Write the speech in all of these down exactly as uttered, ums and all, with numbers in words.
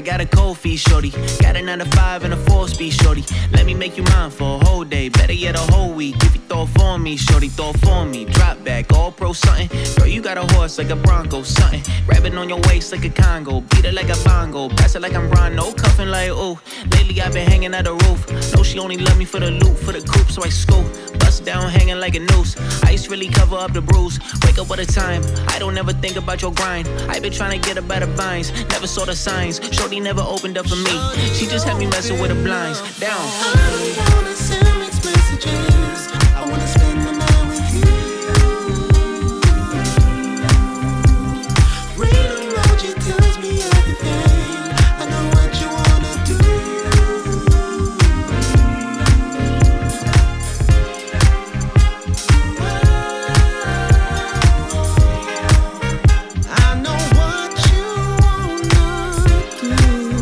got a cold feet, shorty. Got a nine to five and a four speed, shorty. Let me make you mine for a whole day. Better yet, a whole week. If you throw it for me, shorty, throw it for me. Drop back, all pro something. Girl, you got a horse like a Bronco, something. Grabbing on your waist like a Congo. Beat it like a bongo. Pass it like I'm Ron, no cuffing like, ooh. Lately, I've been hanging at the roof. Know she only love me for the loot, for the coupe, so I scoop. Bust down, hanging like a noose. Ice really cover up the bruise. Wake up with a time. I don't ever think about your grind. I been trying to get up better vines. Never saw the signs. Shorty never opened up for me. She just had me messing with the blinds. Down. I don't wanna send mixed messages. I wanna spend the night with you. Read emoji tells me everything. I know what you wanna do. I know what you wanna do.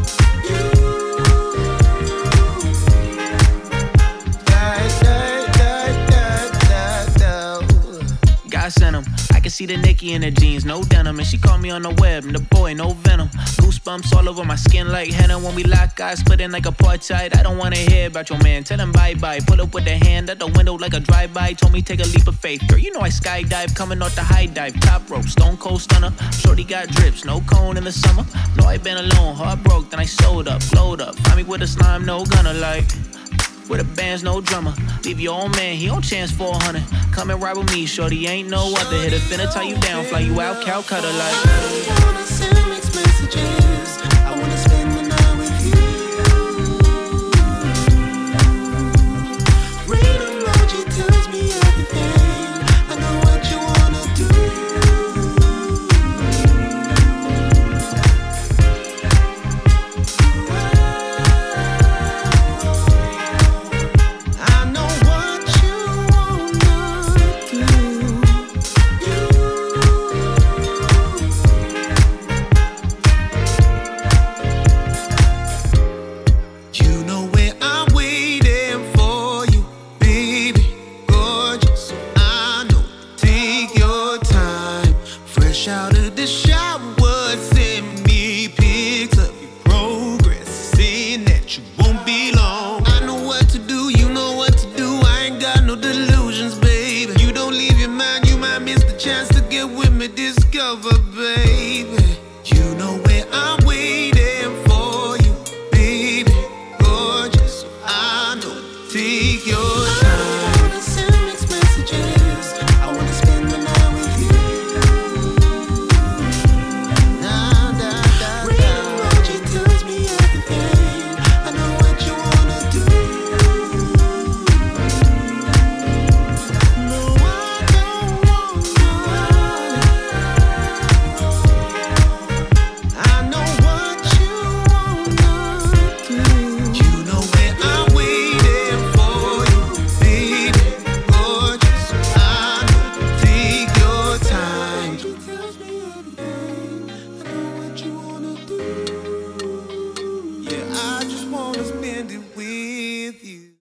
God sent him. I can see the Nicki in the jeans, no denim. And she called me on the web, and the boy, no venom. Goosebumps all over my skin like henna. When we lock eyes, split in like apartheid. I don't wanna hear about your man, tell him bye-bye. Pull up with the hand at the window like a drive-by. Told me take a leap of faith. Girl, you know I skydive, coming off the high dive. Top rope, stone cold stunner. Shorty got drips, no cone in the summer. No, I been alone, heart broke, then I sold up, glowed up. Find me with a slime, no gunner like. With a band's no drummer. Leave your old man, he on chance for a hundred. Come and ride with me, shorty, ain't no other. Hit a finna tie you down, fly you out, Calcutta like. I don't wanna send mixed messages.